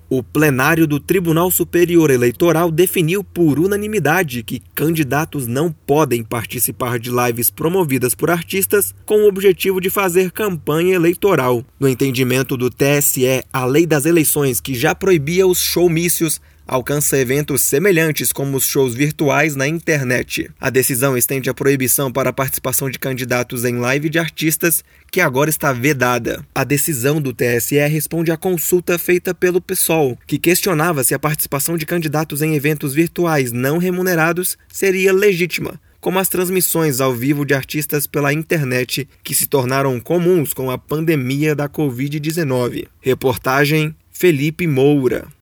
O plenário do Tribunal Superior Eleitoral definiu por unanimidade que candidatos não podem participar de lives promovidas por artistas com o objetivo de fazer campanha eleitoral. No entendimento do TSE, a lei das eleições, que já proibia os showmícios, alcança eventos semelhantes como os shows virtuais na internet. A decisão estende a proibição para a participação de candidatos em live de artistas, que agora está vedada. A decisão do TSE responde à consulta feita pelo PSOL, que questionava se a participação de candidatos em eventos virtuais não remunerados seria legítima, como as transmissões ao vivo de artistas pela internet, que se tornaram comuns com a pandemia da Covid-19. Reportagem Felipe Moura.